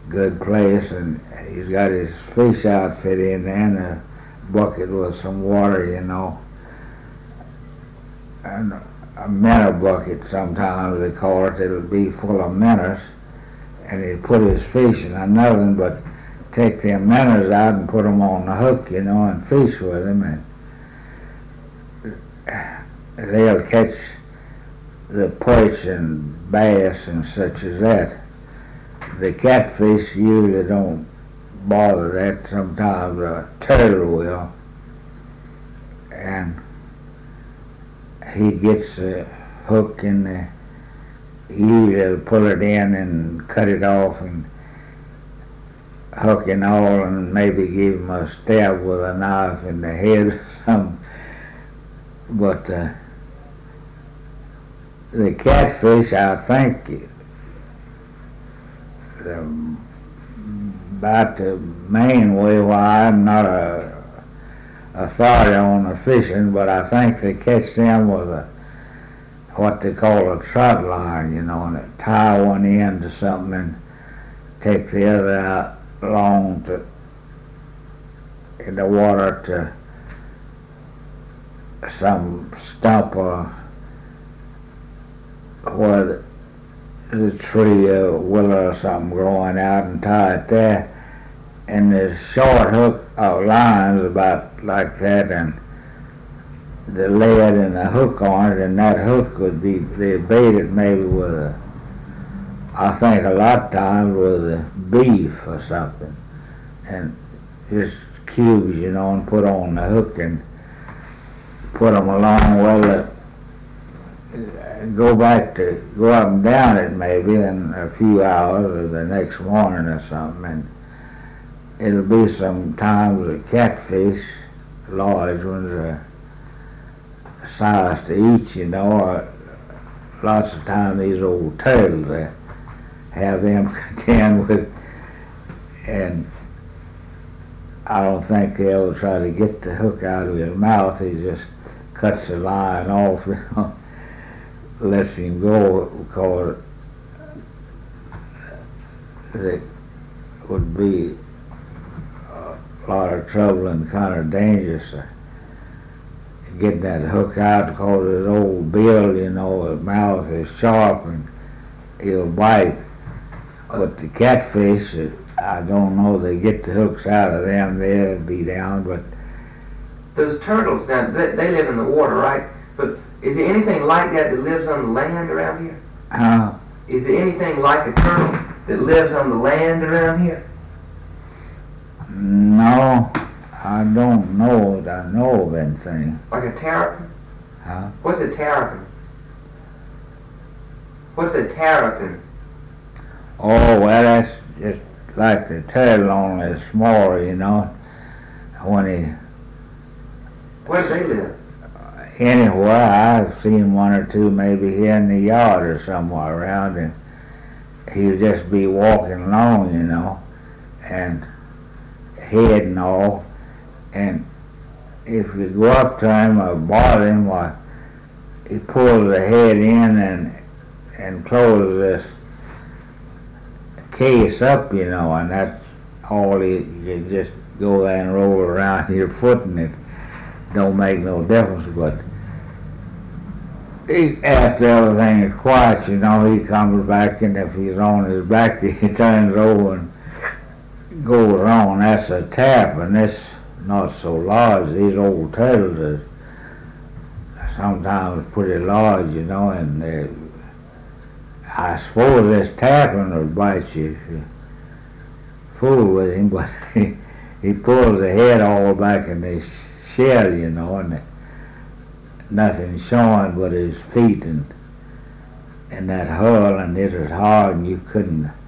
good place, and he's got his fish outfit in there and a bucket with some water, and a minnow bucket sometimes they call it. It'll be full of minnows, and he'd put his fish in nothing but take them minnows out and put them on the hook, and fish with them, and they'll catch the perch and bass and such as that. The catfish usually don't bother that. Sometimes a turtle will, and he gets the hook and he'll pull it in and cut it off and hook and all, and maybe give him a stab with a knife in the head or something. But the catfish, I think, about the main way why I'm not a authority on the fishing, but I think they catch them with what they call a trot line, and they tie one end to something and take the other out long in the water to some stump or where the tree or willow or something growing out, and tie it there. And the short hook lines about like that, and the lead and the hook on it, and that hook would be, they bait it maybe with I think a lot of times with a beef or something, and just cubes, and put on the hook and put them along. Well, go up and down it maybe in a few hours or the next morning or something, and it'll be sometimes a catfish, large ones, size to eat, or lots of times these old turtles, they have them contend with, and I don't think they ever try to get the hook out of his mouth. He just cuts the line off, lets him go, because it would be a lot of trouble and kind of dangerous getting that hook out, because his old bill, his mouth is sharp and he'll bite. But the catfish, I don't know, they get the hooks out of them, they'll be down, but... Those turtles, now, they live in the water, right? But is there anything like that lives on the land around here? Is there anything like a turtle that lives on the land around here? No, I don't know that I know of anything. Like a terrapin? Huh? What's a terrapin? What's a terrapin? Oh, well, that's just like the turtle, only smaller, when he... Where do they live? Anywhere. I've seen one or two maybe here in the yard or somewhere around, and he'll just be walking along, and heading off, and if you go up to him or bother him, he pulls the head in and closes this case up, and that's all. You just go there and roll around your foot, and it don't make no difference. But after everything is quiet, he comes back, and if he's on his back, he turns over and goes on. That's a tap, and it's not so large. These old turtles are sometimes pretty large, and I suppose this tapping would bite you if you fool with him, but he pulls the head all back in his shell, and nothing showing but his feet and that hull, and it was hard, and you couldn't